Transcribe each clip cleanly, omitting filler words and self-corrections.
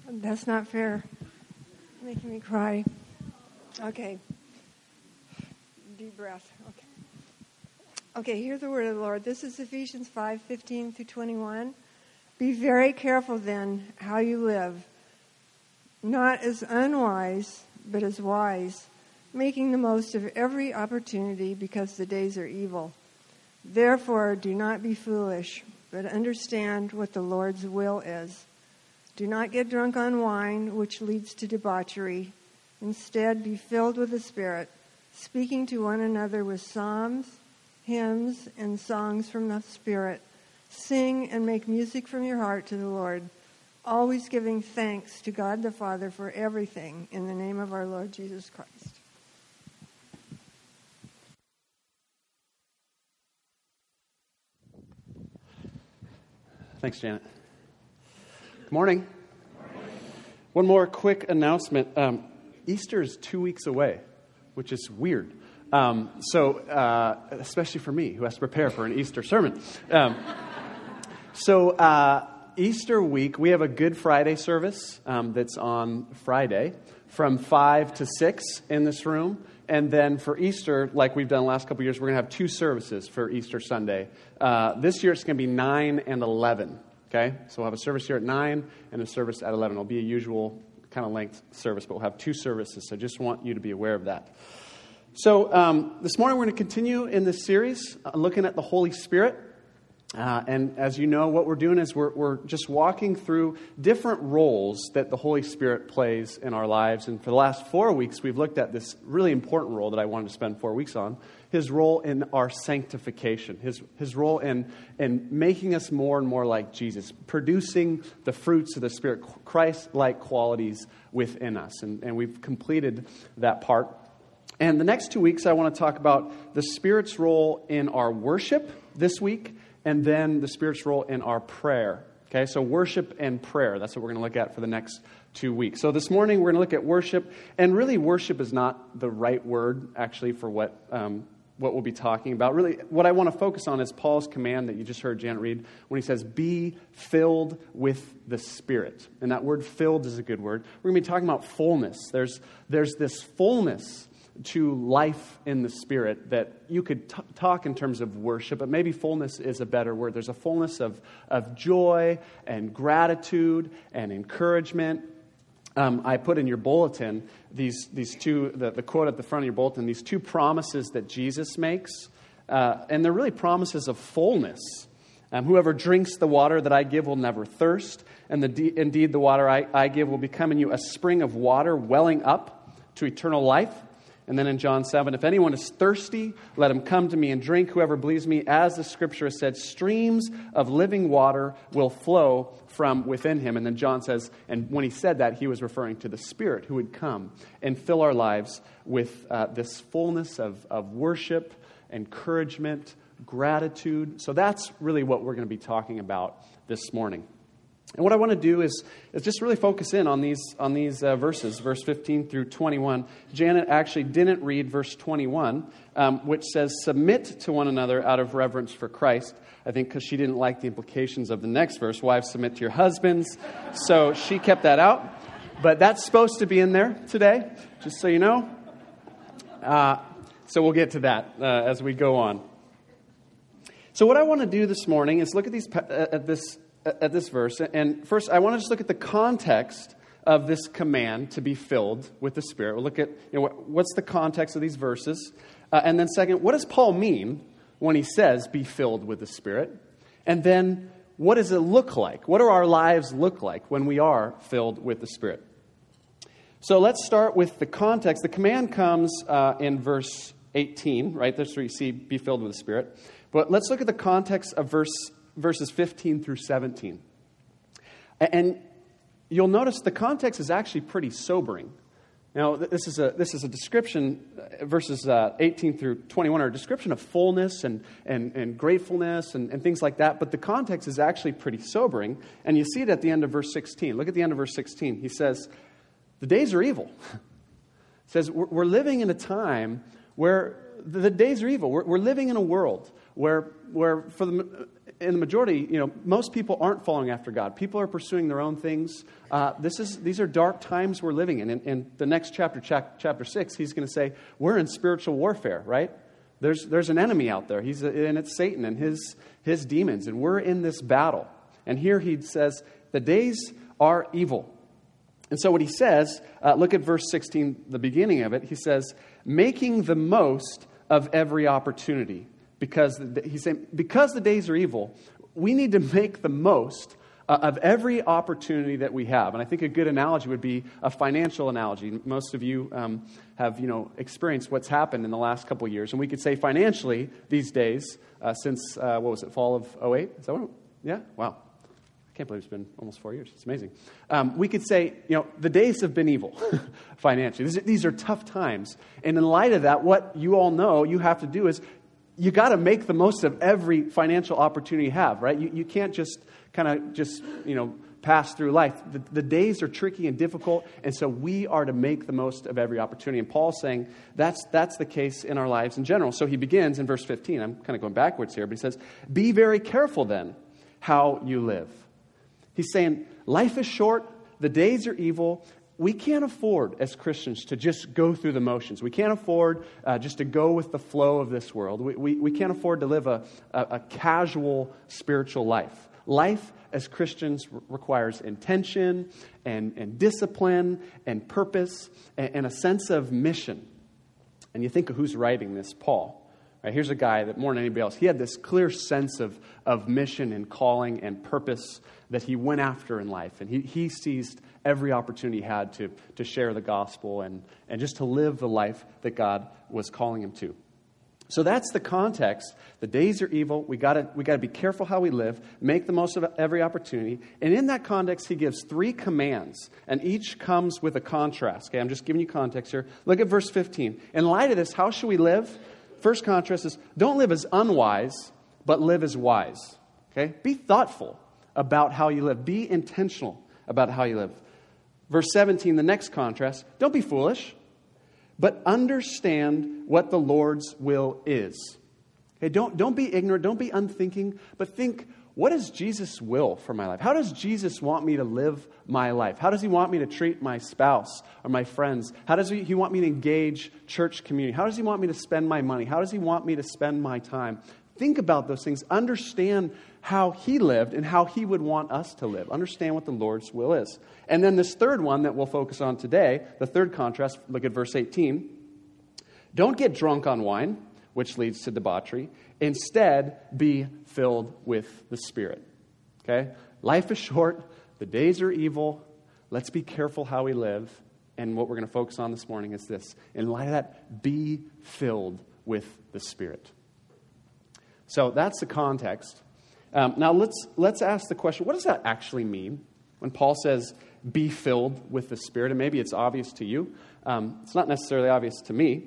That's not fair. Making me cry. Okay. Deep breath. Okay, hear the word of the Lord. This is Ephesians 5:15 through 21. Be very careful then how you live, not as unwise, but as wise, making the most of every opportunity because the days are evil. Therefore, do not be foolish, but understand what the Lord's will is. Do not get drunk on wine, which leads to debauchery. Instead, be filled with the Spirit, speaking to one another with psalms, hymns, and songs from the Spirit. Sing and make music from your heart to the Lord, always giving thanks to God the Father for everything in the name of our Lord Jesus Christ. Thanks, Janet. Good morning. One more quick announcement. Easter is 2 weeks away, which is weird. Especially for me, who has to prepare for an Easter sermon. Easter week, we have a Good Friday service that's on Friday from 5 to 6 in this room. And then for Easter, like we've done the last couple of years, we're going to have 2 services for Easter Sunday. This year, it's going to be 9 and 11. Okay? So we'll have a service here at 9 and a service at 11. It'll be a usual kind of length service, but we'll have 2 services. So I just want you to be aware of that. So this morning, we're going to continue in this series, looking at the Holy Spirit. And as you know, what we're doing is we're just walking through different roles that the Holy Spirit plays in our lives. And for the last 4 weeks, we've looked at this really important role that I wanted to spend 4 weeks on, his role in our sanctification, his role in making us more and more like Jesus, producing the fruits of the Spirit, Christ-like qualities within us. And we've completed that part. And the next 2 weeks, I want to talk about the Spirit's role in our worship this week, and then the Spirit's role in our prayer. Okay, so worship and prayer, that's what we're going to look at for the next 2 weeks. So this morning, we're going to look at worship, and really worship is not the right word, actually, for what we'll be talking about. Really, what I want to focus on is Paul's command that you just heard Janet read when he says, be filled with the Spirit. And that word filled is a good word. We're going to be talking about fullness. There's this fullness to life in the Spirit that you could talk in terms of worship, but maybe fullness is a better word. There's a fullness of joy and gratitude and encouragement. I put in your bulletin these two, the quote at the front of your bulletin, these 2 promises that Jesus makes, and they're really promises of fullness. Whoever drinks the water that I give will never thirst, and indeed the water I give will become in you a spring of water welling up to eternal life. And then in John 7, if anyone is thirsty, let him come to me and drink. Whoever believes me, as the Scripture has said, streams of living water will flow from within him. And then John says, and when he said that, he was referring to the Spirit who would come and fill our lives with this fullness of worship, encouragement, gratitude. So that's really what we're going to be talking about this morning. And what I want to do is just really focus in on these verses, verse 15 through 21. Janet actually didn't read verse 21, which says, submit to one another out of reverence for Christ. I think because she didn't like the implications of the next verse, wives, submit to your husbands. So she kept that out. But that's supposed to be in there today, just so you know. So we'll get to that as we go on. So what I want to do this morning is look at this verse. And first, I want to just look at the context of this command to be filled with the Spirit. We'll look at what's the context of these verses. And then second, what does Paul mean when he says be filled with the Spirit? And then what does it look like? What do our lives look like when we are filled with the Spirit? So let's start with the context. The command comes in verse 18, right? That's where you see be filled with the Spirit. But let's look at the context of verses 15 through 17. And you'll notice the context is actually pretty sobering. Now, this is a description, verses 18 through 21 are a description of fullness and gratefulness and things like that. But the context is actually pretty sobering. And you see it at the end of verse 16. Look at the end of verse 16. He says, the days are evil. It says, we're living in a time where the days are evil. We're living in a world where in the majority, most people aren't following after God. People are pursuing their own things. These are dark times we're living in. In the next chapter, chapter 6, he's going to say, we're in spiritual warfare, right? There's an enemy out there, and it's Satan and his demons, and we're in this battle. And here he says, the days are evil. And so what he says, look at verse 16, the beginning of it. He says, making the most of every opportunity. Because he's saying, because the days are evil, we need to make the most of every opportunity that we have. And I think a good analogy would be a financial analogy. Most of you have experienced what's happened in the last couple of years. And we could say financially these days, since, fall of 2008? Is that what? Yeah? Wow. I can't believe it's been almost 4 years. It's amazing. We could say, the days have been evil financially. These are tough times. And in light of that, what you all know you have to do is you got to make the most of every financial opportunity you have, right? You can't just pass through life. The days are tricky and difficult, and so we are to make the most of every opportunity. And Paul's saying that's the case in our lives in general. So he begins in verse 15. I'm kind of going backwards here, but he says, be very careful then how you live. He's saying life is short, the days are evil. We can't afford, as Christians, to just go through the motions. We can't afford just to go with the flow of this world. We can't afford to live a casual spiritual life. Life, as Christians, requires intention and discipline and purpose and a sense of mission. And you think of who's writing this, Paul. Right, here's a guy that more than anybody else, he had this clear sense of mission and calling and purpose that he went after in life. And he seized every opportunity he had to share the gospel and just to live the life that God was calling him to. So that's the context. The days are evil. We got to be careful how we live, make the most of every opportunity. And in that context, he gives 3 commands, and each comes with a contrast. Okay, I'm just giving you context here. Look at verse 15. In light of this, how should we live? First contrast is, don't live as unwise, but live as wise. Okay? Be thoughtful about how you live. Be intentional about how you live. Verse 17, the next contrast, don't be foolish, but understand what the Lord's will is. Okay? Don't be ignorant, don't be unthinking, but think, what is Jesus' will for my life? How does Jesus want me to live my life? How does he want me to treat my spouse or my friends? How does he want me to engage church community? How does he want me to spend my money? How does he want me to spend my time? Think about those things. Understand how he lived and how he would want us to live. Understand what the Lord's will is. And then this third one that we'll focus on today, the third contrast, look at verse 18. Don't get drunk on wine, which leads to debauchery. Instead, be filled with the Spirit. Okay? Life is short. The days are evil. Let's be careful how we live. And what we're going to focus on this morning is this. In light of that, be filled with the Spirit. So that's the context. Now let's ask the question, what does that actually mean? When Paul says, be filled with the Spirit, and maybe it's obvious to you. It's not necessarily obvious to me.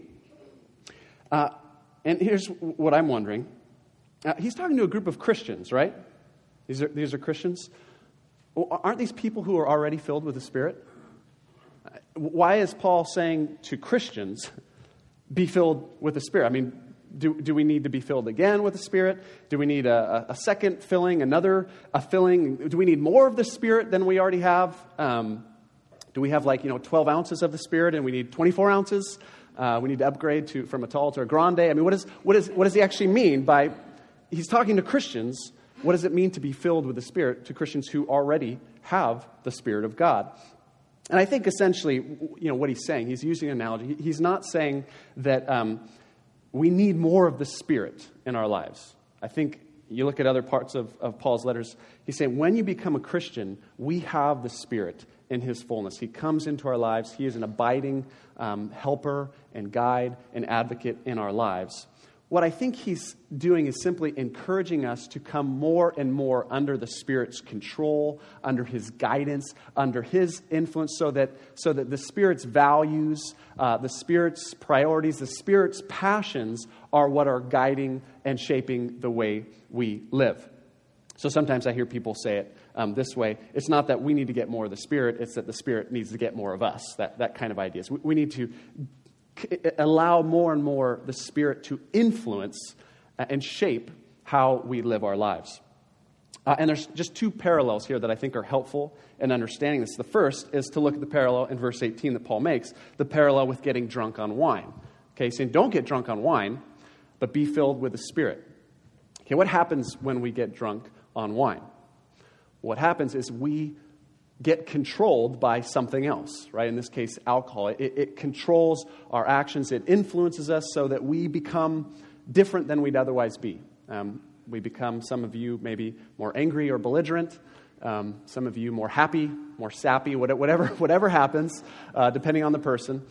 And here's what I'm wondering. He's talking to a group of Christians, right? These are Christians. Aren't these people who are already filled with the Spirit? Why is Paul saying to Christians, be filled with the Spirit? I mean, do we need to be filled again with the Spirit? Do we need a second filling, a filling? Do we need more of the Spirit than we already have? Do we have 12 ounces of the Spirit and we need 24 ounces? We need to upgrade from a tall to a grande. I mean, what does he actually mean by, he's talking to Christians, what does it mean to be filled with the Spirit to Christians who already have the Spirit of God? And I think essentially, what he's saying, he's using an analogy. He's not saying that we need more of the Spirit in our lives. I think you look at other parts of Paul's letters, he's saying when you become a Christian, we have the Spirit in his fullness. He comes into our lives. He is an abiding helper and guide and advocate in our lives. What I think he's doing is simply encouraging us to come more and more under the Spirit's control, under his guidance, under his influence, so that the Spirit's values, the Spirit's priorities, the Spirit's passions are what are guiding and shaping the way we live. So sometimes I hear people say it this way. It's not that we need to get more of the Spirit, it's that the Spirit needs to get more of us, that kind of ideas. We need to allow more and more the Spirit to influence and shape how we live our lives. And there's just two parallels here that I think are helpful in understanding this. The first is to look at the parallel in verse 18 that Paul makes, the parallel with getting drunk on wine. Okay, saying don't get drunk on wine, but be filled with the Spirit. Okay, what happens when we get drunk on wine? What happens is we get controlled by something else, right? In this case, alcohol. It controls our actions. It influences us so that we become different than we'd otherwise be. We become, some of you, maybe more angry or belligerent. Some of you more happy, more sappy, whatever happens, depending on the person.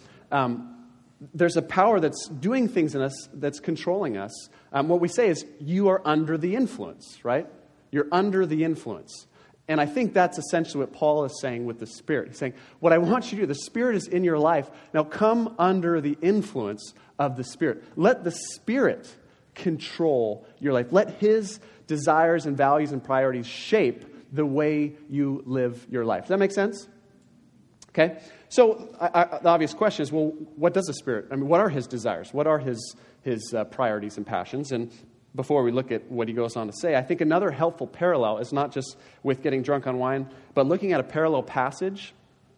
There's a power that's doing things in us that's controlling us. What we say is, you are under the influence, right? You're under the influence. And I think that's essentially what Paul is saying with the Spirit. He's saying, what I want you to do, the Spirit is in your life. Now come under the influence of the Spirit. Let the Spirit control your life. Let His desires and values and priorities shape the way you live your life. Does that make sense? Okay? So the obvious question is, well, what does the Spirit, what are His desires? What are His priorities and passions? And before we look at what he goes on to say, I think another helpful parallel is not just with getting drunk on wine, but looking at a parallel passage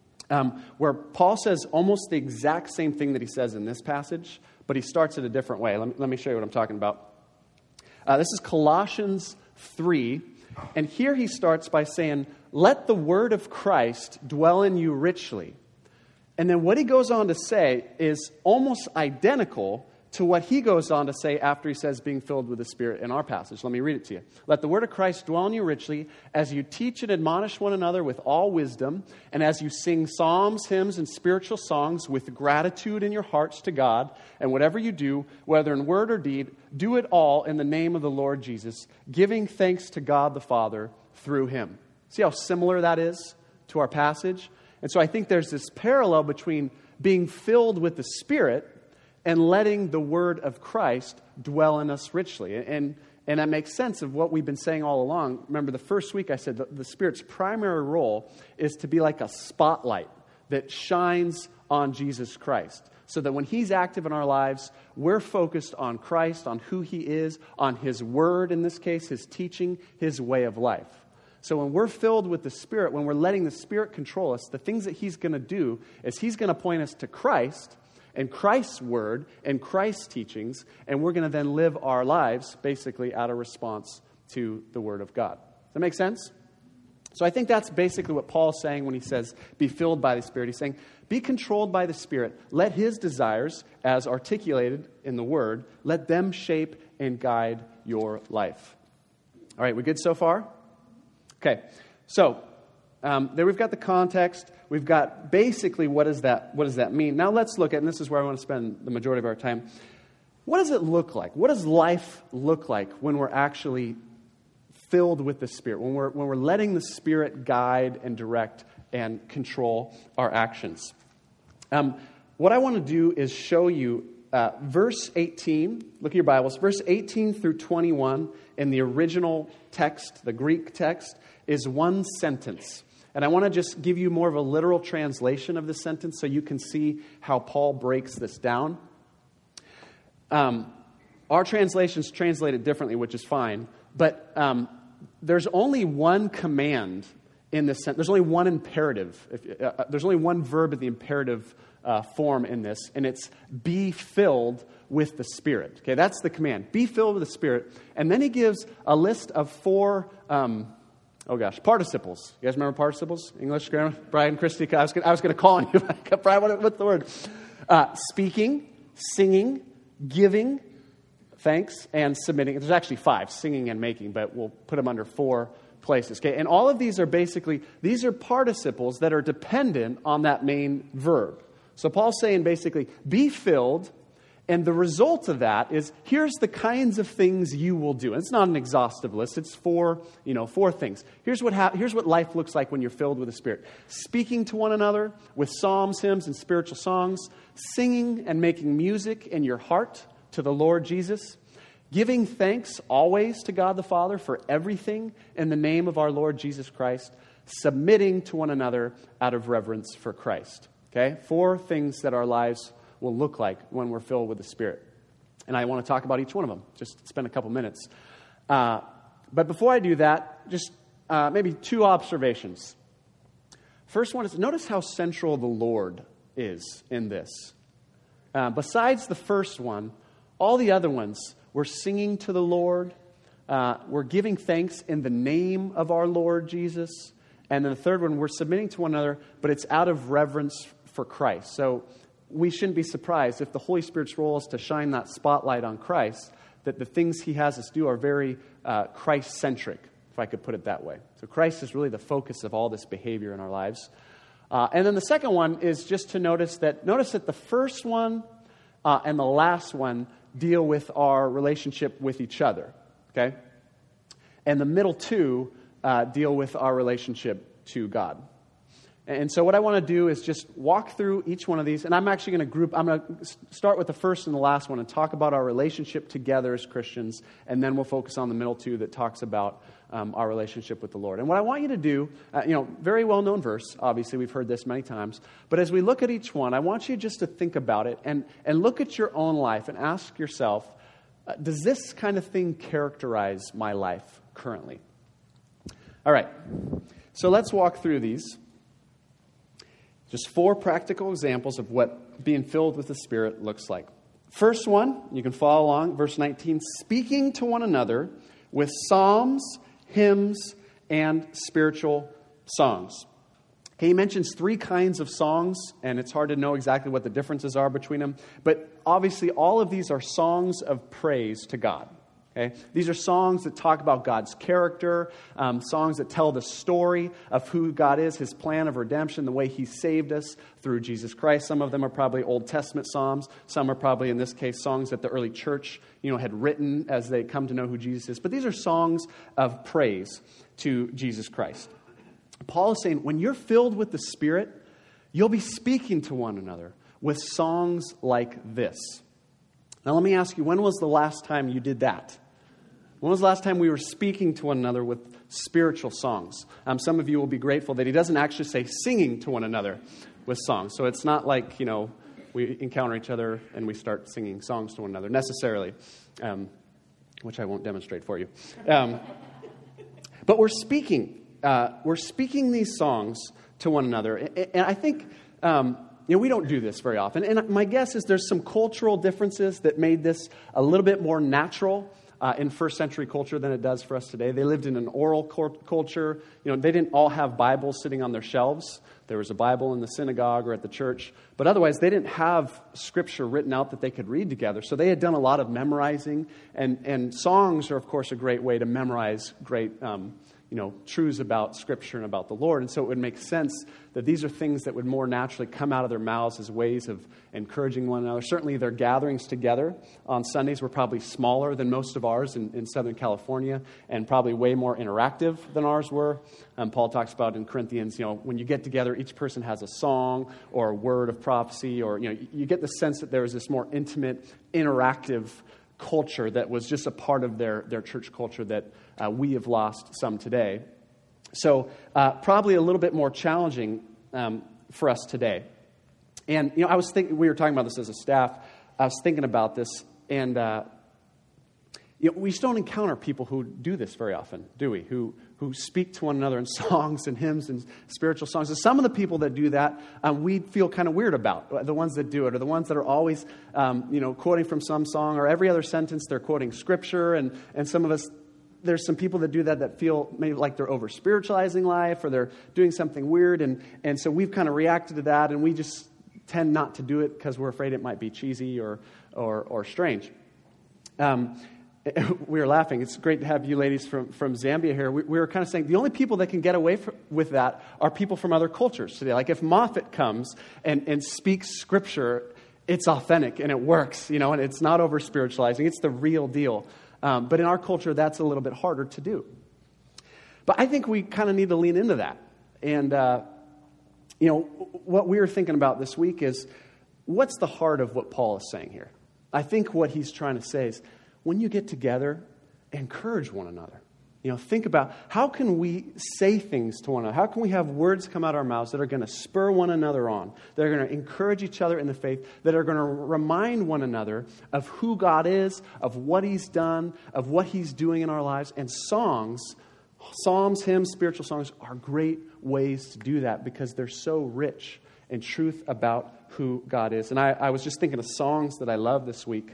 where Paul says almost the exact same thing that he says in this passage, but he starts it a different way. Let me show you what I'm talking about. This is Colossians 3, and here he starts by saying, let the word of Christ dwell in you richly. And then what he goes on to say is almost identical to what he goes on to say after he says being filled with the Spirit in our passage. Let me read it to you. Let the word of Christ dwell in you richly as you teach and admonish one another with all wisdom, and as you sing psalms, hymns, and spiritual songs with gratitude in your hearts to God. And whatever you do, whether in word or deed, do it all in the name of the Lord Jesus, giving thanks to God the Father through Him. See how similar that is to our passage? And so I think there's this parallel between being filled with the Spirit and letting the word of Christ dwell in us richly. And that makes sense of what we've been saying all along. Remember, the first week I said the Spirit's primary role is to be like a spotlight that shines on Jesus Christ, so that when He's active in our lives, we're focused on Christ, on who He is, on His word, in this case, His teaching, His way of life. So when we're filled with the Spirit, when we're letting the Spirit control us, the things that He's going to do is He's going to point us to Christ and Christ's word and Christ's teachings, and we're going to then live our lives basically out of response to the word of God. Does that make sense? So I think that's basically what Paul's saying when he says, be filled by the Spirit. He's saying, be controlled by the Spirit. Let His desires, as articulated in the word, let them shape and guide your life. All right, we good so far? Okay, so there we've got the context. We've got basically what does that mean. Now let's look at, and this is where I want to spend the majority of our time, what does it look like? What does life look like when we're actually filled with the Spirit, when we're letting the Spirit guide and direct and control our actions? What I want to do is show you verse 18. Look at your Bibles. Verse 18 through 21 in the original text, the Greek text, is one sentence. And I want to just give you more of a literal translation of this sentence so you can see how Paul breaks this down. Our translations translate it differently, which is fine. But there's only one command in this sentence. There's only one imperative. There's only one verb in the imperative form in this, and it's be filled with the Spirit. Okay, that's the command. Be filled with the Spirit. And then he gives a list of four participles. You guys remember participles? English grammar? Brian, Christy, I was going to call on you. Brian, what's the word? Speaking, singing, giving thanks, and submitting. There's actually 5, singing and making, but we'll put them under 4 places. Okay, and all of these are these are participles that are dependent on that main verb. So Paul's saying basically, be filled, and the result of that is, here's the kinds of things you will do. And it's not an exhaustive list. It's 4 things. Here's what life looks like when you're filled with the Spirit. Speaking to one another with psalms, hymns, and spiritual songs. Singing and making music in your heart to the Lord Jesus. Giving thanks always to God the Father for everything in the name of our Lord Jesus Christ. Submitting to one another out of reverence for Christ. Okay? 4 things that our lives will look like when we're filled with the Spirit. And I want to talk about each one of them. Just spend a couple minutes. But before I do that, just maybe two observations. First one is, notice how central the Lord is in this. Besides the first one, all the other ones, we're singing to the Lord. We're giving thanks in the name of our Lord Jesus. And then the third one, we're submitting to one another, but it's out of reverence for Christ. So we shouldn't be surprised if the Holy Spirit's role is to shine that spotlight on Christ, that the things he has us do are very Christ-centric, if I could put it that way. So Christ is really the focus of all this behavior in our lives. And then the second one is just to notice that the first one and the last one deal with our relationship with each other, okay? And the middle two deal with our relationship to God. And so what I want to do is just walk through each one of these, and I'm going to start with the first and the last one and talk about our relationship together as Christians, and then we'll focus on the middle two that talks about our relationship with the Lord. And what I want you to do, very well-known verse, obviously we've heard this many times, but as we look at each one, I want you just to think about it and look at your own life and ask yourself, does this kind of thing characterize my life currently? All right, so let's walk through these. Just 4 practical examples of what being filled with the Spirit looks like. First one, you can follow along, verse 19, speaking to one another with psalms, hymns, and spiritual songs. Okay, he mentions 3 kinds of songs, and it's hard to know exactly what the differences are between them, but obviously all of these are songs of praise to God. Okay? These are songs that talk about God's character, songs that tell the story of who God is, his plan of redemption, the way he saved us through Jesus Christ. Some of them are probably Old Testament psalms. Some are probably, in this case, songs that the early church had written as they come to know who Jesus is. But these are songs of praise to Jesus Christ. Paul is saying, when you're filled with the Spirit, you'll be speaking to one another with songs like this. Now let me ask you, when was the last time you did that? When was the last time we were speaking to one another with spiritual songs? Some of you will be grateful that he doesn't actually say singing to one another with songs. So it's not like, we encounter each other and we start singing songs to one another necessarily, which I won't demonstrate for you. But we're speaking these songs to one another. And I think... we don't do this very often. And my guess is there's some cultural differences that made this a little bit more natural in first century culture than it does for us today. They lived in an oral culture. They didn't all have Bibles sitting on their shelves. There was a Bible in the synagogue or at the church. But otherwise, they didn't have Scripture written out that they could read together. So they had done a lot of memorizing. And songs are, of course, a great way to memorize great truths about Scripture and about the Lord. And so it would make sense that these are things that would more naturally come out of their mouths as ways of encouraging one another. Certainly their gatherings together on Sundays were probably smaller than most of ours in Southern California, and probably way more interactive than ours were. Paul talks about in Corinthians, when you get together, each person has a song or a word of prophecy, or, you get the sense that there was this more intimate, interactive culture that was just a part of their church culture that we have lost some today. So probably a little bit more challenging for us today. And, I was thinking, we were talking about this as a staff, I was thinking about this, and we just don't encounter people who do this very often, do we? Who speak to one another in songs and hymns and spiritual songs. And some of the people that do that, we feel kind of weird about. The ones that do it are the ones that are always, quoting from some song, or every other sentence they're quoting Scripture. And some of us, there's some people that do that feel maybe like they're over-spiritualizing life, or they're doing something weird. And so we've kind of reacted to that, and we just tend not to do it because we're afraid it might be cheesy or strange. We were laughing. It's great to have you ladies from Zambia here. We were kind of saying the only people that can get away with that are people from other cultures today. Like if Moffat comes and speaks Scripture, it's authentic and it works, and it's not over-spiritualizing. It's the real deal. But in our culture, that's a little bit harder to do. But I think we kind of need to lean into that. And, what we were thinking about this week is, what's the heart of what Paul is saying here? I think what he's trying to say is, when you get together, encourage one another. Think about how can we say things to one another? How can we have words come out of our mouths that are going to spur one another on, that are going to encourage each other in the faith, that are going to remind one another of who God is, of what He's done, of what He's doing in our lives. And songs, psalms, hymns, spiritual songs are great ways to do that because they're so rich in truth about who God is. And I was just thinking of songs that I love this week.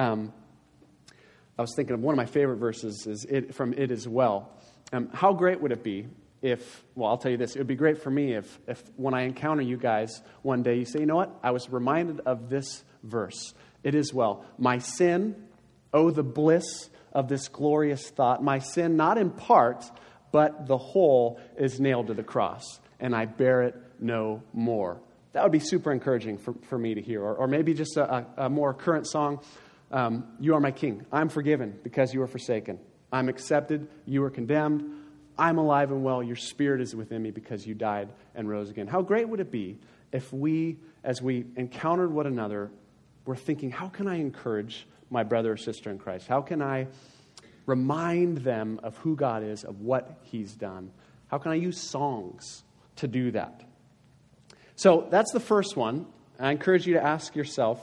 I was thinking of one of my favorite verses is from It Is Well. How great would it be if, I'll tell you this, it would be great for me if when I encounter you guys one day, you say, you know what, I was reminded of this verse. It is well. My sin, oh, the bliss of this glorious thought. My sin, not in part, but the whole is nailed to the cross, and I bear it no more. That would be super encouraging for me to hear. Or maybe just a more current song. You are my king. I'm forgiven because you are forsaken. I'm accepted. You are condemned. I'm alive and well. Your spirit is within me because you died and rose again. How great would it be if we, as we encountered one another, were thinking, how can I encourage my brother or sister in Christ? How can I remind them of who God is, of what He's done? How can I use songs to do that? So that's the first one. I encourage you to ask yourself,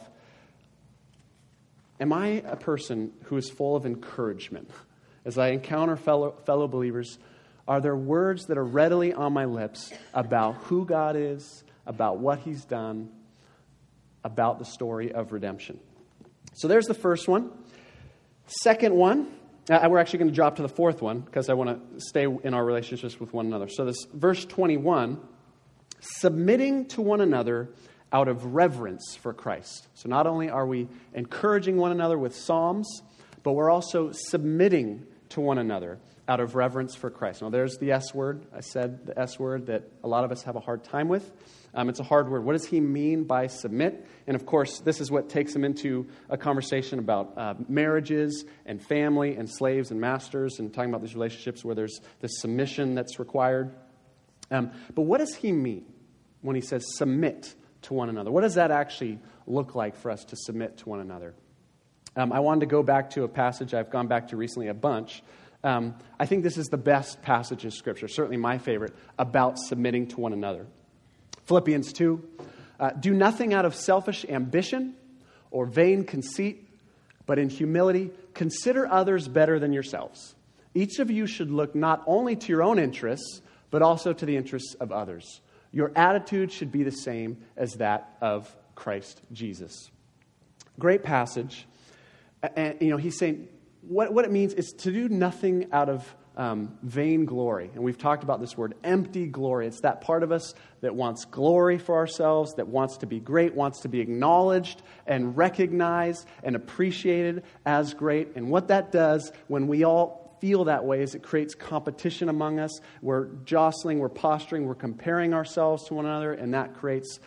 am I a person who is full of encouragement? As I encounter fellow believers, are there words that are readily on my lips about who God is, about what He's done, about the story of redemption? So there's the first one. Second one, we're actually going to drop to the fourth one because I want to stay in our relationships with one another. So this verse 21, submitting to one another out of reverence for Christ. So not only are we encouraging one another with psalms, but we're also submitting to one another out of reverence for Christ. Now there's the S word. I said the S word that a lot of us have a hard time with. It's a hard word. What does he mean by submit? And of course, this is what takes him into a conversation about marriages and family and slaves and masters and talking about these relationships where there's this submission that's required. But what does he mean when he says submit to one another? What does that actually look like for us to submit to one another? I wanted to go back to a passage I've gone back to recently a bunch. I think this is the best passage in Scripture, certainly my favorite, about submitting to one another. Philippians 2, do nothing out of selfish ambition or vain conceit, but in humility consider others better than yourselves. Each of you should look not only to your own interests, but also to the interests of others. Your attitude should be the same as that of Christ Jesus. Great passage. And, he's saying what it means is to do nothing out of vain glory. And we've talked about this word, empty glory. It's that part of us that wants glory for ourselves, that wants to be great, wants to be acknowledged and recognized and appreciated as great. And what that does when we all feel that way is it creates competition among us. We're jostling, we're posturing, we're comparing ourselves to one another, and that creates,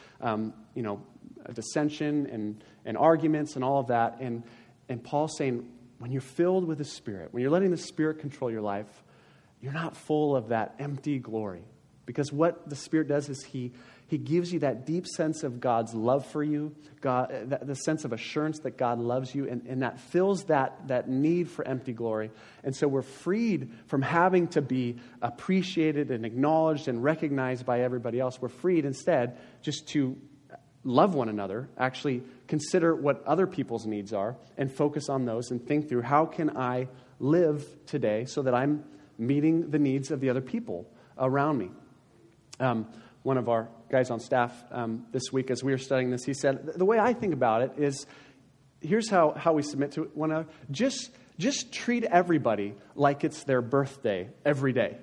a dissension and arguments and all of that. And Paul's saying, when you're filled with the Spirit, when you're letting the Spirit control your life, you're not full of that empty glory. Because what the Spirit does is He gives you that deep sense of God's love for you, the sense of assurance that God loves you, and that fills that need for empty glory. And so we're freed from having to be appreciated and acknowledged and recognized by everybody else. We're freed instead just to love one another, actually consider what other people's needs are, and focus on those and think through how can I live today so that I'm meeting the needs of the other people around me. One of our guys on staff this week, as we were studying this, he said, the way I think about it is, here's how we submit to one another. Just treat everybody like it's their birthday every day.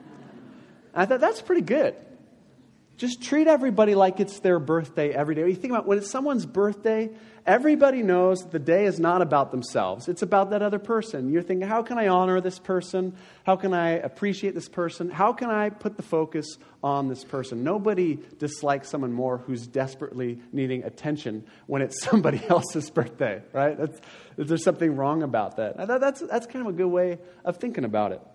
I thought that's pretty good. Just treat everybody like it's their birthday every day. When you think about when it's someone's birthday, everybody knows the day is not about themselves. It's about that other person. You're thinking, how can I honor this person? How can I appreciate this person? How can I put the focus on this person? Nobody dislikes someone more who's desperately needing attention when it's somebody else's birthday, right? There's something wrong about that. That's kind of a good way of thinking about it.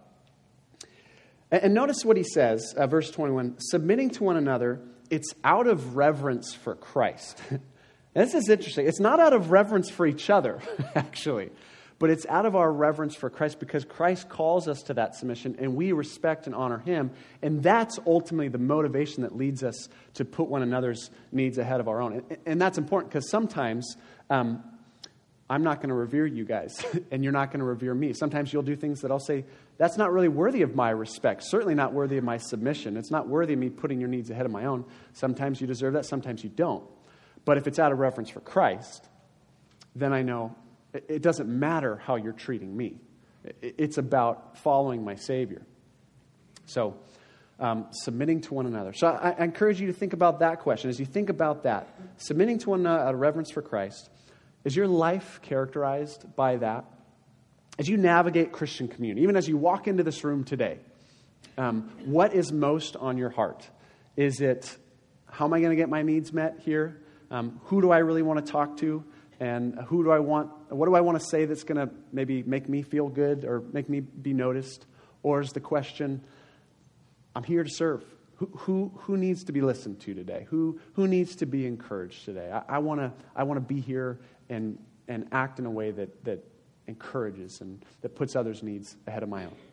And notice what he says, verse 21, submitting to one another, it's out of reverence for Christ. This is interesting. It's not out of reverence for each other, actually, but it's out of our reverence for Christ because Christ calls us to that submission and we respect and honor him. And that's ultimately the motivation that leads us to put one another's needs ahead of our own. And that's important because sometimes I'm not going to revere you guys and you're not going to revere me. Sometimes you'll do things that I'll say, that's not really worthy of my respect, certainly not worthy of my submission. It's not worthy of me putting your needs ahead of my own. Sometimes you deserve that, sometimes you don't. But if it's out of reverence for Christ, then I know it doesn't matter how you're treating me. It's about following my Savior. So, submitting to one another. So I encourage you to think about that question. As you think about that, submitting to one another out of reverence for Christ, is your life characterized by that? As you navigate Christian community, even as you walk into this room today, what is most on your heart? Is it, how am I going to get my needs met here? Who do I really want to talk to? And what do I want to say that's going to maybe make me feel good or make me be noticed? Or is the question, I'm here to serve. Who needs to be listened to today? Who needs to be encouraged today? I want to be here and act in a way that encourages and that puts others' needs ahead of my own.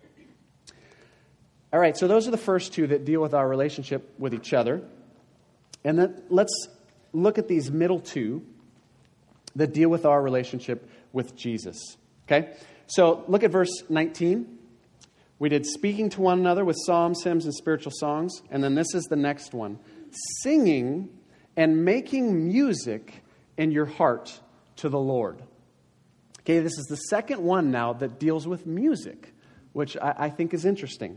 All right, so those are the first two that deal with our relationship with each other. And then let's look at these middle two that deal with our relationship with Jesus. Okay? So look at verse 19. We did speaking to one another with psalms, hymns, and spiritual songs. And then this is the next one. Singing and making music in your heart to the Lord. Okay, this is the second one now that deals with music, which I think is interesting.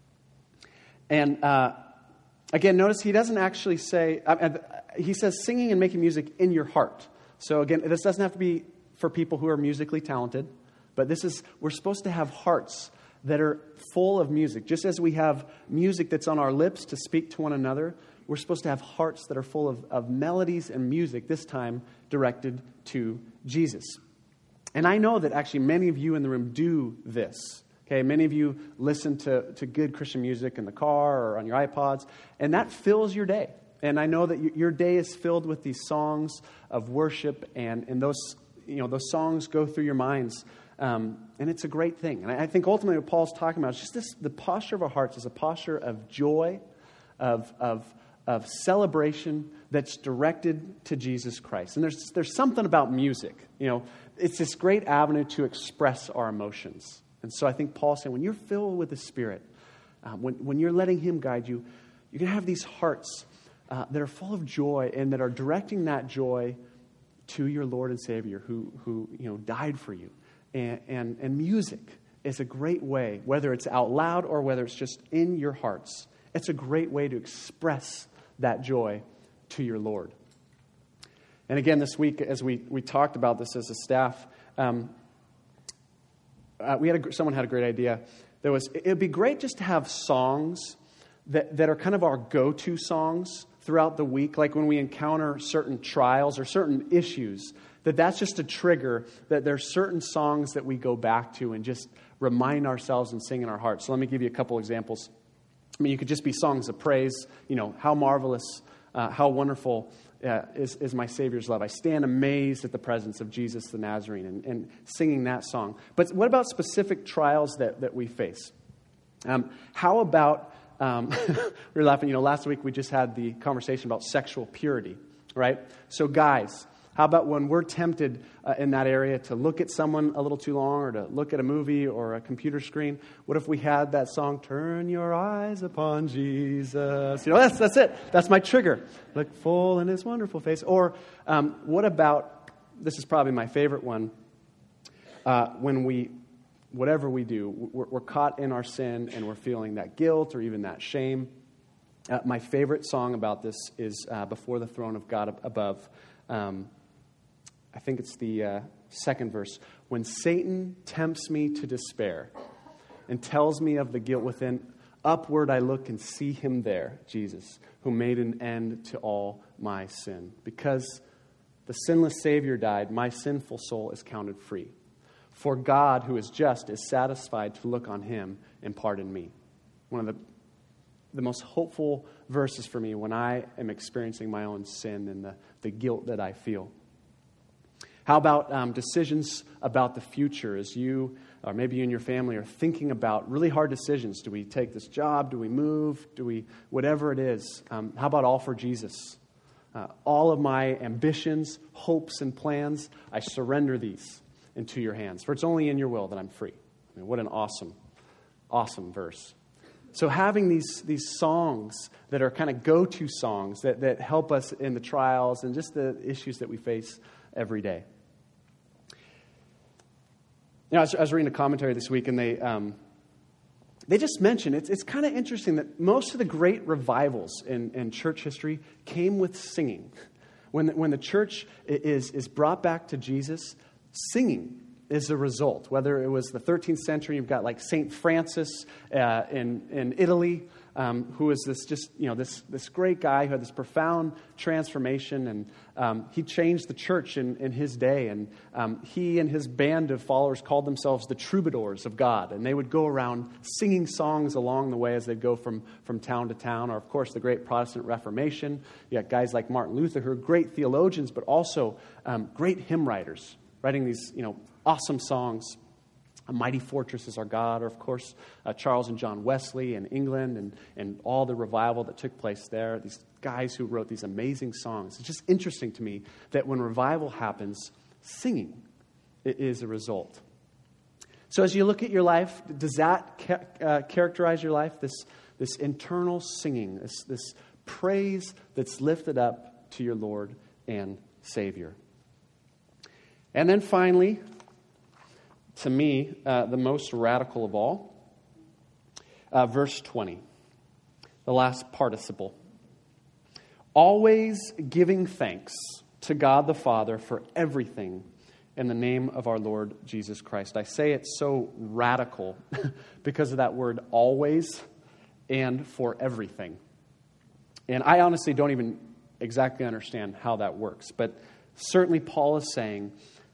And again, notice he doesn't actually say, he says singing and making music in your heart. So again, this doesn't have to be for people who are musically talented, but we're supposed to have hearts that are full of music. Just as we have music that's on our lips to speak to one another, we're supposed to have hearts that are full of melodies and music, this time directed to Jesus. And I know that actually many of you in the room do this. Okay, many of you listen to good Christian music in the car or on your iPods, and that fills your day. And I know that your day is filled with these songs of worship, and those songs go through your minds, and it's a great thing. And I think ultimately what Paul's talking about is just the posture of our hearts is a posture of joy, of celebration that's directed to Jesus Christ. And there's something about music, it's this great avenue to express our emotions. And so I think Paul's saying when you're filled with the Spirit, when you're letting Him guide you, you're going to have these hearts that are full of joy and that are directing that joy to your Lord and Savior who died for you. And music is a great way, whether it's out loud or whether it's just in your hearts, it's a great way to express that joy to your Lord. And again, this week, as we talked about this as a staff, someone had a great idea. It would be great just to have songs that are kind of our go-to songs throughout the week, like when we encounter certain trials or certain issues, that's just a trigger, that there's certain songs that we go back to and just remind ourselves and sing in our hearts. So let me give you a couple examples. I mean, you could just be songs of praise, how marvelous, how wonderful is my Savior's love. I stand amazed at the presence of Jesus the Nazarene and singing that song. But what about specific trials that we face? How about, we were laughing, last week we just had the conversation about sexual purity, right? So guys, how about when we're tempted in that area to look at someone a little too long or to look at a movie or a computer screen? What if we had that song, Turn Your Eyes Upon Jesus? That's it. That's my trigger. Look full in His wonderful face. Or what about, this is probably my favorite one, when whatever we do, we're caught in our sin and we're feeling that guilt or even that shame. My favorite song about this is Before the Throne of God Above. I think it's the second verse. When Satan tempts me to despair and tells me of the guilt within, upward I look and see Him there, Jesus, who made an end to all my sin. Because the sinless Savior died, my sinful soul is counted free. For God, who is just, is satisfied to look on Him and pardon me. One of the most hopeful verses for me when I am experiencing my own sin and the guilt that I feel. How about decisions about the future as you, or maybe you and your family, are thinking about really hard decisions? Do we take this job? Do we move? Do we, whatever it is? How about all for Jesus? All of my ambitions, hopes, and plans, I surrender these into your hands. For it's only in your will that I'm free. I mean, what an awesome, awesome verse. So having these songs that are kind of go-to songs that help us in the trials and just the issues that we face every day. You know, I was reading a commentary this week, and they just mentioned, it's kind of interesting that most of the great revivals in church history came with singing. When the church is brought back to Jesus, singing is the result. Whether it was the 13th century, you've got like St. Francis in Italy, who was this great guy who had this profound transformation, and he changed the church in his day. And he and his band of followers called themselves the troubadours of God, and they would go around singing songs along the way as they'd go from town to town. Or, of course, the great Protestant Reformation. You got guys like Martin Luther, who are great theologians, but also great hymn writers, writing these awesome songs. A Mighty Fortress is Our God, or of course, Charles and John Wesley in England and all the revival that took place there. These guys who wrote these amazing songs. It's just interesting to me that when revival happens, singing is a result. So as you look at your life, does that characterize your life? This internal singing, this praise that's lifted up to your Lord and Savior. And then finally, to me, the most radical of all, verse 20, the last participle. Always giving thanks to God the Father for everything in the name of our Lord Jesus Christ. I say it's so radical because of that word always and for everything. And I honestly don't even exactly understand how that works. But certainly Paul is saying,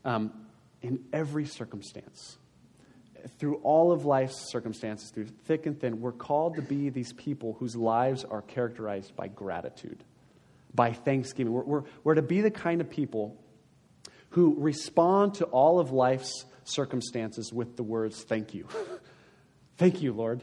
in every circumstance, through all of life's circumstances, through thick and thin, we're called to be these people whose lives are characterized by gratitude, by thanksgiving. We're to be the kind of people who respond to all of life's circumstances with the words, thank you. Thank you, Lord.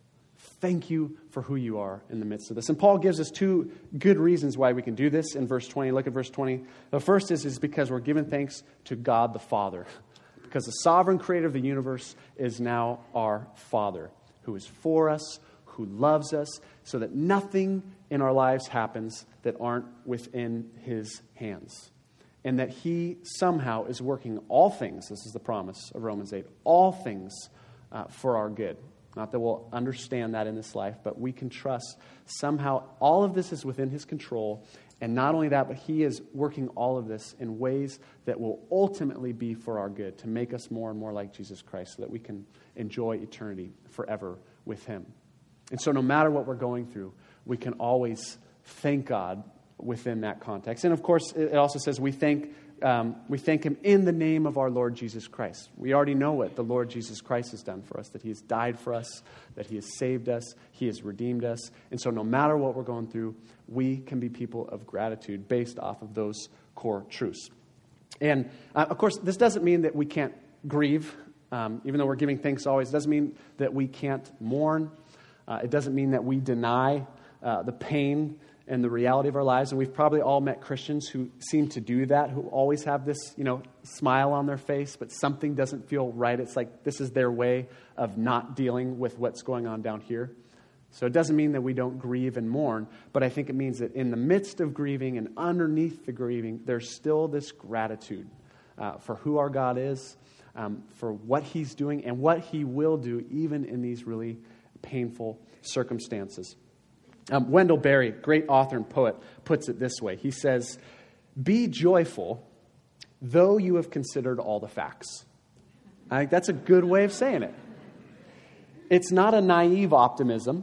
Thank you for who you are in the midst of this. And Paul gives us two good reasons why we can do this in verse 20. Look at verse 20. The first is because we're giving thanks to God the Father. Because the sovereign creator of the universe is now our Father, who is for us, who loves us, so that nothing in our lives happens that aren't within his hands. And that he somehow is working all things, this is the promise of Romans 8, all things for our good. Not that we'll understand that in this life, but we can trust somehow all of this is within his control. And not only that, but he is working all of this in ways that will ultimately be for our good, to make us more and more like Jesus Christ so that we can enjoy eternity forever with him. And so no matter what we're going through, we can always thank God within that context. And of course, it also says we thank him in the name of our Lord Jesus Christ. We already know what the Lord Jesus Christ has done for us, that he has died for us, that he has saved us, he has redeemed us. And so no matter what we're going through, we can be people of gratitude based off of those core truths. And of course, this doesn't mean that we can't grieve, even though we're giving thanks always. It doesn't mean that we can't mourn. It doesn't mean that we deny the pain and the reality of our lives. And we've probably all met Christians who seem to do that, who always have this, smile on their face, but something doesn't feel right. It's like this is their way of not dealing with what's going on down here. So it doesn't mean that we don't grieve and mourn, but I think it means that in the midst of grieving and underneath the grieving, there's still this gratitude for who our God is, for what he's doing and what he will do even in these really painful circumstances. Wendell Berry, great author and poet, puts it this way. He says, "Be joyful, though you have considered all the facts." I think that's a good way of saying it. It's not a naive optimism.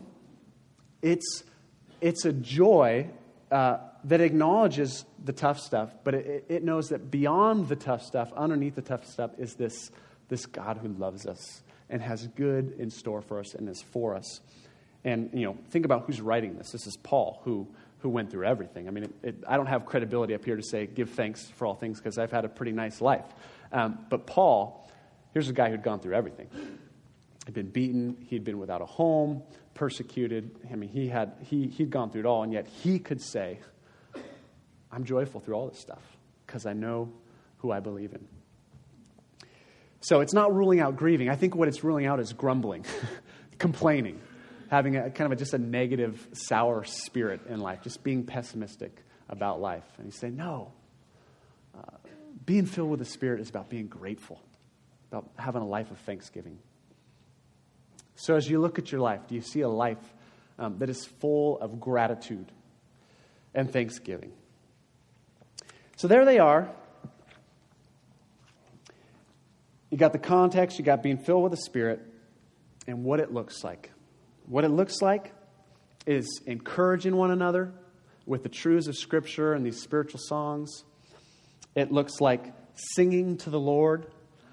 It's a joy that acknowledges the tough stuff, but it knows that beyond the tough stuff, underneath the tough stuff, is this God who loves us and has good in store for us and is for us. And, think about who's writing this. This is Paul, who who went through everything. I mean, I don't have credibility up here to say, give thanks for all things, because I've had a pretty nice life. But Paul, here's a guy who'd gone through everything. He'd been beaten. He'd been without a home, persecuted. I mean, he'd gone through it all, and yet he could say, I'm joyful through all this stuff because I know who I believe in. So it's not ruling out grieving. I think what it's ruling out is grumbling, complaining, having a kind of just a negative, sour spirit in life, just being pessimistic about life. And he's saying, no, being filled with the Spirit is about being grateful, about having a life of thanksgiving. So as you look at your life, do you see a life that is full of gratitude and thanksgiving? So there they are. You got the context, you got being filled with the Spirit, and what it looks like. What it looks like is encouraging one another with the truths of Scripture and these spiritual songs. It looks like singing to the Lord.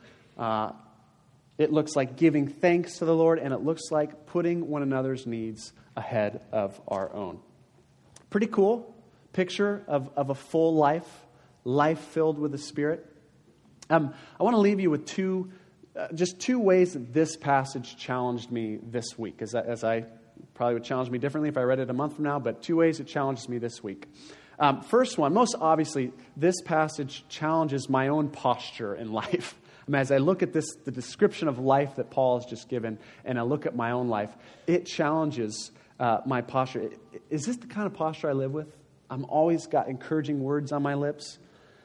It looks like giving thanks to the Lord, and it looks like putting one another's needs ahead of our own. Pretty cool picture of a full life filled with the Spirit. I want to leave you with just two ways that this passage challenged me this week, as I probably would challenge me differently if I read it a month from now, but 2 ways it challenges me this week. First one, most obviously, this passage challenges my own posture in life. I mean, as I look at the description of life that Paul has just given, and I look at my own life, it challenges my posture. Is this the kind of posture I live with? I'm always got encouraging words on my lips.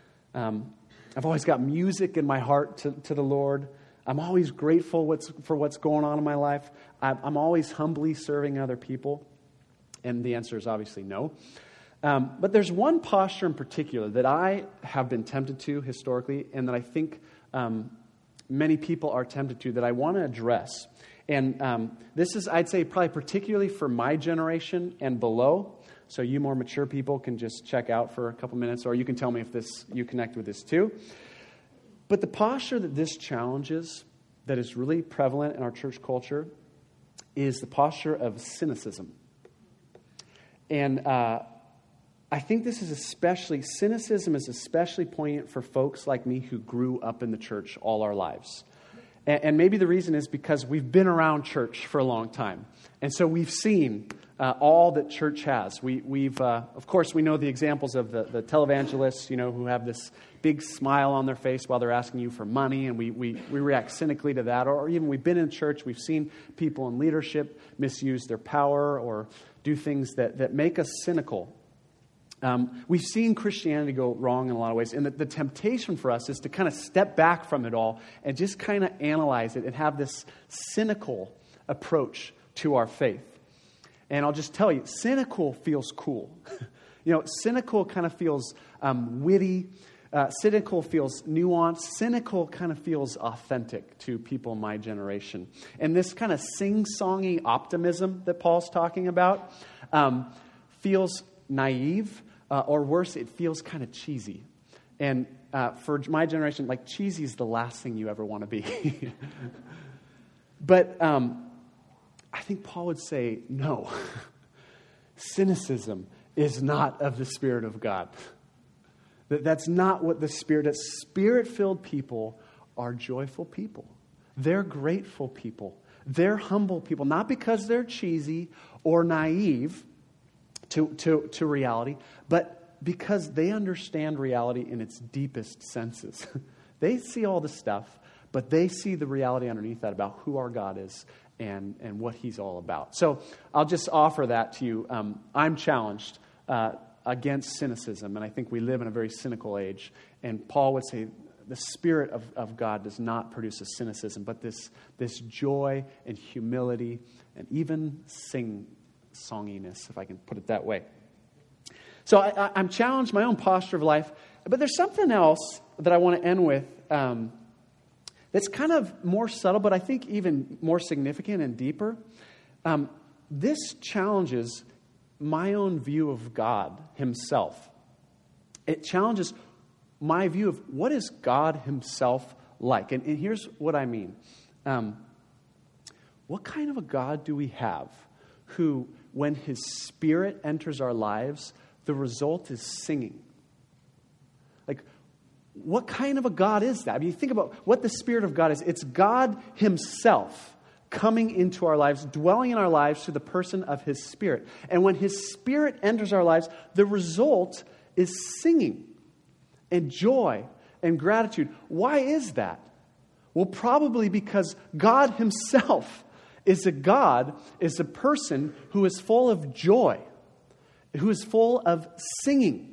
I've always got music in my heart to the Lord. I'm always grateful for what's going on in my life. I'm always humbly serving other people. And the answer is obviously no. But there's one posture in particular that I have been tempted to historically, and that I think many people are tempted to, that I want to address. And this is, I'd say, probably particularly for my generation and below. So you more mature people can just check out for a couple minutes, or you can tell me if you connect with this too. But the posture that this challenges, that is really prevalent in our church culture, is the posture of cynicism. And I think cynicism is especially poignant for folks like me who grew up in the church all our lives. And maybe the reason is because we've been around church for a long time. And so we've seen all that church has. Of course, we know the examples of the televangelists, who have this big smile on their face while they're asking you for money, and we react cynically to that. Or even we've been in church, we've seen people in leadership misuse their power or do things that make us cynical. We've seen Christianity go wrong in a lot of ways, and the temptation for us is to kind of step back from it all and just kind of analyze it and have this cynical approach to our faith. And I'll just tell you, cynical feels cool. Cynical kind of feels witty. Cynical feels nuanced. Cynical kind of feels authentic to people in my generation. And this kind of sing-songy optimism that Paul's talking about feels naive, or worse, it feels kind of cheesy. And for my generation, like, cheesy is the last thing you ever want to be. But I think Paul would say, no, cynicism is not of the Spirit of God. That's not what the Spirit is. Spirit-filled people are joyful people. They're grateful people. They're humble people, not because they're cheesy or naive to reality, but because they understand reality in its deepest senses. They see all the stuff, but they see the reality underneath that about who our God is and what He's all about. So I'll just offer that to you. I'm challenged against cynicism, and I think we live in a very cynical age. And Paul would say the Spirit of God does not produce a cynicism, but this joy and humility and even songiness, if I can put it that way. So I'm challenged my own posture of life, but there's something else that I want to end with that's kind of more subtle, but I think even more significant and deeper. This challenges my own view of God Himself. It challenges my view of what is God Himself like. And here's what I mean. What kind of a God do we have who, when His Spirit enters our lives, the result is singing. Like, what kind of a God is that? I mean, you think about what the Spirit of God is. It's God Himself coming into our lives, dwelling in our lives through the person of His Spirit. And when His Spirit enters our lives, the result is singing and joy and gratitude. Why is that? Well, probably because God Himself is a person who is full of joy, who is full of singing.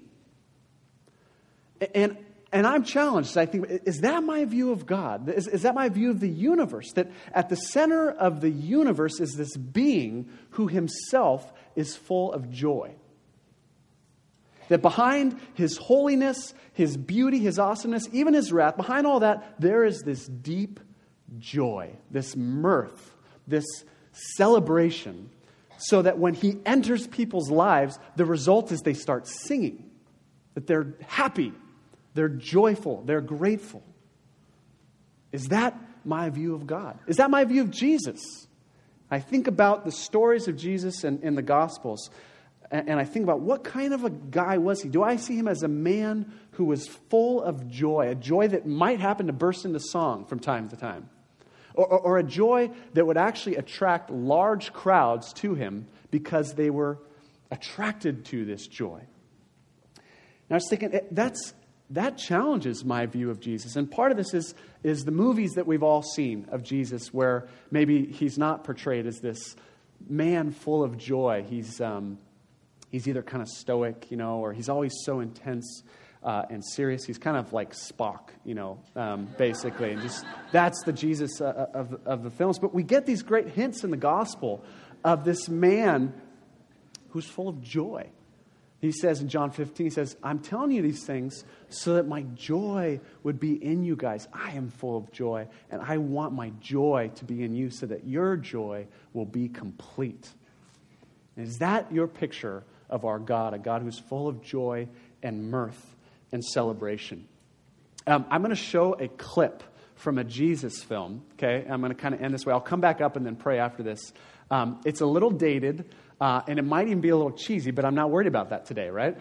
And I'm challenged. I think, is that my view of God? Is that my view of the universe? That at the center of the universe is this being who Himself is full of joy. That behind His holiness, His beauty, His awesomeness, even His wrath, behind all that, there is this deep joy, this mirth, this celebration, so that when He enters people's lives, the result is they start singing, that they're happy, they're joyful, they're grateful. Is that my view of God? Is that my view of Jesus? I think about the stories of Jesus in the Gospels, and I think about what kind of a guy was He? Do I see Him as a man who was full of joy, a joy that might happen to burst into song from time to time? Or a joy that would actually attract large crowds to Him because they were attracted to this joy. And I was thinking, that challenges my view of Jesus. And part of this is the movies that we've all seen of Jesus, where maybe He's not portrayed as this man full of joy. He's either kind of stoic, or He's always so intense and serious. He's kind of like Spock, basically. And just that's the Jesus of the films. But we get these great hints in the gospel of this man who's full of joy. He says in John 15, He says, I'm telling you these things so that my joy would be in you guys. I am full of joy, and I want my joy to be in you so that your joy will be complete. And is that your picture of our God, a God who's full of joy and mirth and celebration? I'm going to show a clip from a Jesus film, okay? I'm going to kind of end this way. I'll come back up and then pray after this. It's a little dated, and it might even be a little cheesy, but I'm not worried about that today, right?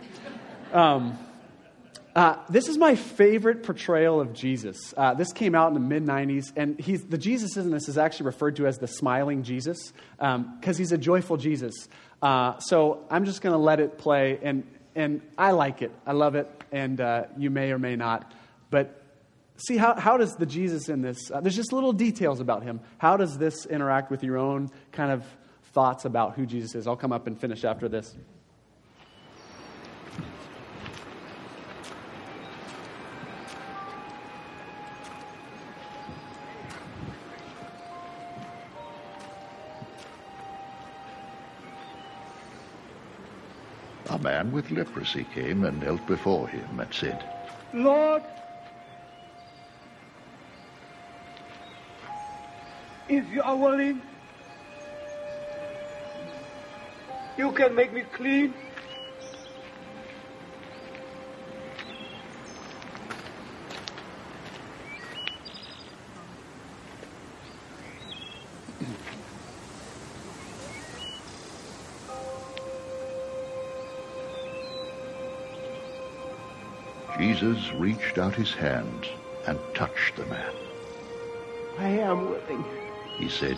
This is my favorite portrayal of Jesus. This came out in the mid-'90s, and the Jesus in this is actually referred to as the smiling Jesus, because He's a joyful Jesus. So I'm just going to let it play, and I like it. I love it, and you may or may not. But see, how does the Jesus in this, there's just little details about Him. How does this interact with your own kind of thoughts about who Jesus is? I'll come up and finish after this. A man with leprosy came and knelt before Him and said, Lord, if you are willing, you can make me clean. Jesus reached out His hand and touched the man. I am willing. He said,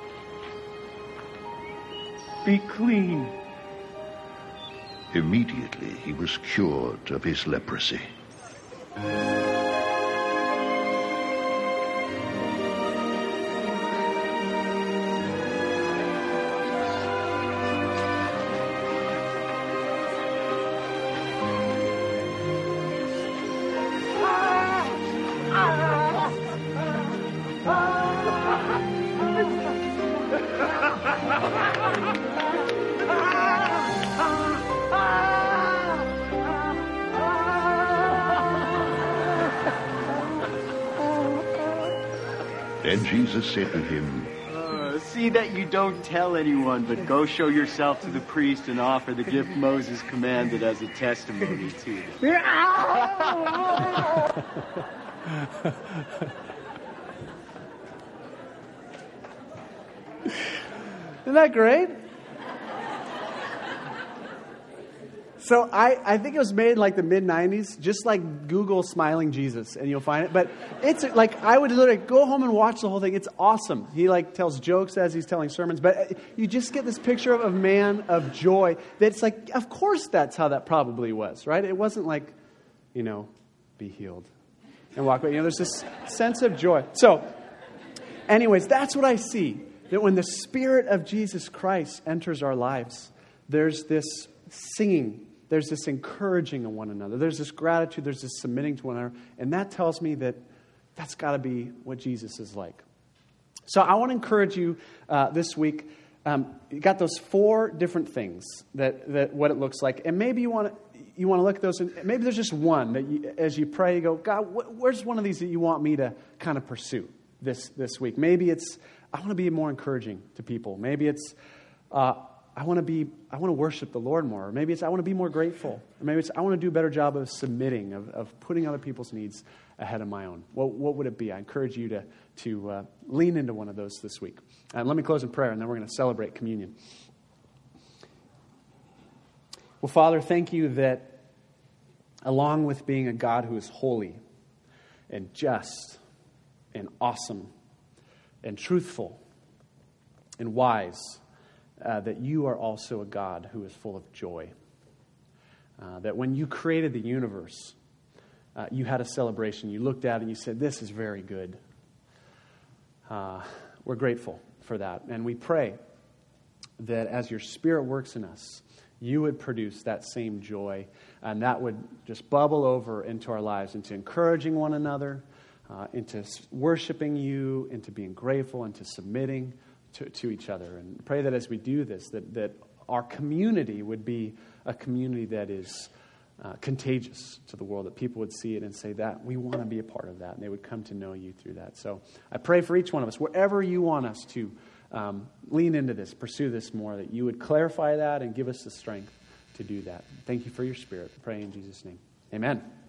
Be clean. Immediately he was cured of his leprosy. Then Jesus said to him, See that you don't tell anyone, but go show yourself to the priest and offer the gift Moses commanded as a testimony to them. Isn't that great? So I think it was made in like the mid-90s. Just like Google smiling Jesus and you'll find it. But it's like, I would literally go home and watch the whole thing. It's awesome. He like tells jokes as he's telling sermons. But you just get this picture of a man of joy. That's like, of course that's how that probably was, right? It wasn't like, be healed and walk away. There's this sense of joy. So anyways, that's what I see. That when the Spirit of Jesus Christ enters our lives, there's this singing. There's this encouraging of one another. There's this gratitude. There's this submitting to one another. And that tells me that that's got to be what Jesus is like. So I want to encourage you this week. You got those 4 different things that what it looks like. And maybe you want to look at those. And maybe there's just one that as you pray, you go, God, where's one of these that you want me to kind of pursue this week? Maybe it's, I want to be more encouraging to people. Maybe it's, I want to worship the Lord more. Or maybe it's I want to be more grateful. Or maybe it's I want to do a better job of submitting, of putting other people's needs ahead of my own. What would it be? I encourage you to lean into one of those this week. And let me close in prayer, and then we're going to celebrate communion. Well, Father, thank you that along with being a God who is holy and just and awesome and truthful and wise, that you are also a God who is full of joy. That when you created the universe, you had a celebration. You looked at it and you said, this is very good. We're grateful for that. And we pray that as your Spirit works in us, you would produce that same joy, and that would just bubble over into our lives, into encouraging one another, into worshiping you, into being grateful, into submitting to each other. And pray that as we do this, that our community would be a community that is contagious to the world, that people would see it and say that we want to be a part of that, and they would come to know you through that. So I pray for each one of us, wherever you want us to lean into this, pursue this more, that you would clarify that and give us the strength to do that. Thank you for your Spirit. I pray in Jesus' name. Amen.